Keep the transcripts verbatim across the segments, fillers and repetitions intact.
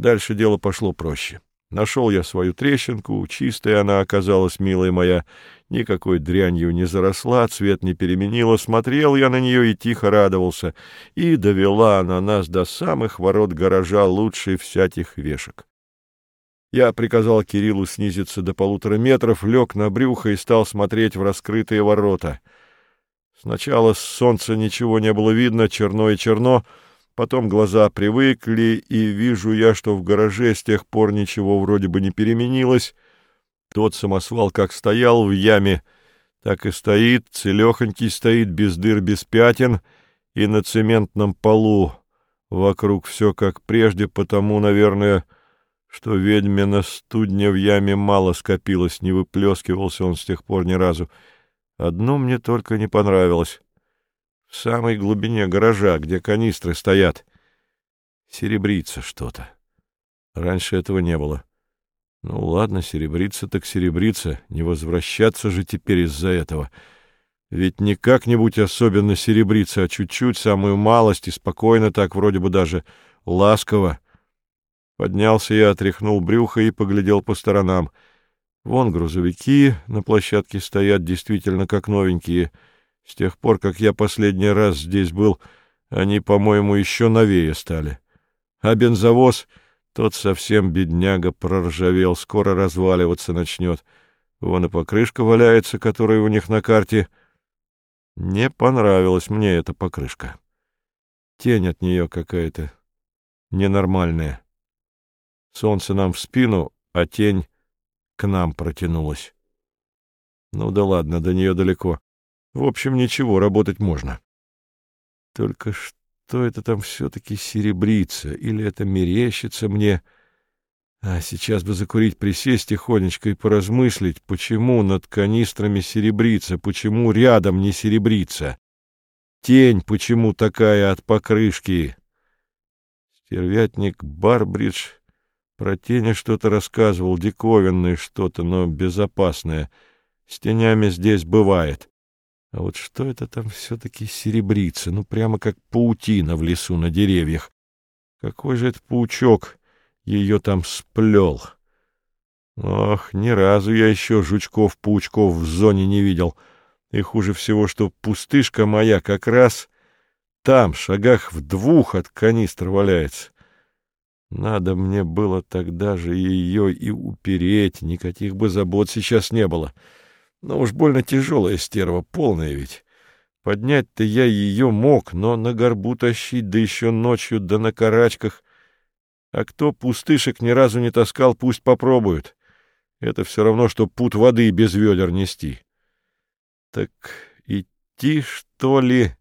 Дальше дело пошло проще. Нашел я свою трещинку, чистая она оказалась, милая моя, никакой дрянью не заросла, цвет не переменила, смотрел я на нее и тихо радовался, и довела она нас до самых ворот гаража лучше всяких вешек. Я приказал Кириллу снизиться до полутора метров, лег на брюхо и стал смотреть в раскрытые ворота. Сначала с солнца ничего не было видно, черно и черно, потом глаза привыкли, и вижу я, что в гараже с тех пор ничего вроде бы не переменилось. Тот самосвал как стоял в яме, так и стоит, целехонький стоит, без дыр, без пятен, и на цементном полу вокруг все как прежде, потому, наверное, что ведьмина студня в яме мало скопилось, не выплескивался он с тех пор ни разу. Одно мне только не понравилось. В самой глубине гаража, где канистры стоят, серебрится что-то. Раньше этого не было. Ну ладно, серебрится так серебрится, не возвращаться же теперь из-за этого. Ведь не как-нибудь особенно серебрится, а чуть-чуть, самую малость, и спокойно так, вроде бы даже ласково. Поднялся я, отряхнул брюхо и поглядел по сторонам. Вон грузовики на площадке стоят, действительно как новенькие. С тех пор, как я последний раз здесь был, они, по-моему, еще новее стали. А бензовоз, тот совсем бедняга, проржавел, скоро разваливаться начнет. Вон и покрышка валяется, которая у них на карте. Не понравилась мне эта покрышка. Тень от нее какая-то ненормальная. Солнце нам в спину, а тень к нам протянулась. Ну да ладно, до нее далеко. В общем, ничего, работать можно. Только что это там все-таки серебрится, или это мерещится мне? А сейчас бы закурить, присесть тихонечко и поразмыслить, почему над канистрами серебрится, почему рядом не серебрится. Тень почему такая от покрышки? Стервятник Барбридж про тени что-то рассказывал, диковинное что-то, но безопасное. С тенями здесь бывает. А вот что это там все-таки серебрится? Ну, прямо как паутина в лесу на деревьях. Какой же это паучок ее там сплел? Ох, ни разу я еще жучков-паучков в зоне не видел. И хуже всего, что пустышка моя как раз там, шагах в двух от канистр валяется. Надо мне было тогда же ее и упереть, никаких бы забот сейчас не было. Но уж больно тяжелая стерва, полная ведь. Поднять-то я ее мог, но на горбу тащить, да еще ночью, да на карачках. А кто пустышек ни разу не таскал, пусть попробуют. Это все равно, что пуд воды без ведер нести. Так идти, что ли?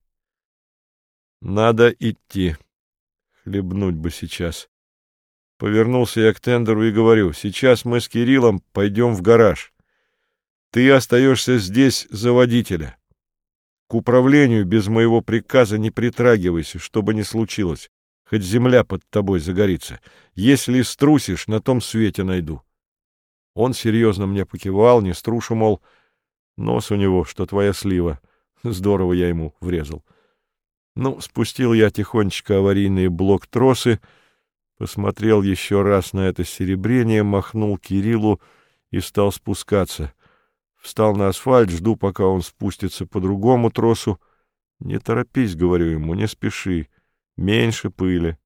Надо идти. Хлебнуть бы сейчас. Повернулся я к тендеру и говорю: сейчас мы с Кириллом пойдем в гараж. Ты остаешься здесь за водителя. К управлению без моего приказа не притрагивайся, что бы ни случилось. Хоть земля под тобой загорится. Если струсишь, на том свете найду. Он серьезно мне покивал, не струшу, мол, нос у него, что твоя слива. Здорово я ему врезал. Ну, спустил я тихонечко аварийные блок-тросы, посмотрел еще раз на это серебрение, махнул Кириллу и стал спускаться. Встал на асфальт, жду, пока он спустится по другому тросу. Не торопись, говорю ему, не спеши, меньше пыли.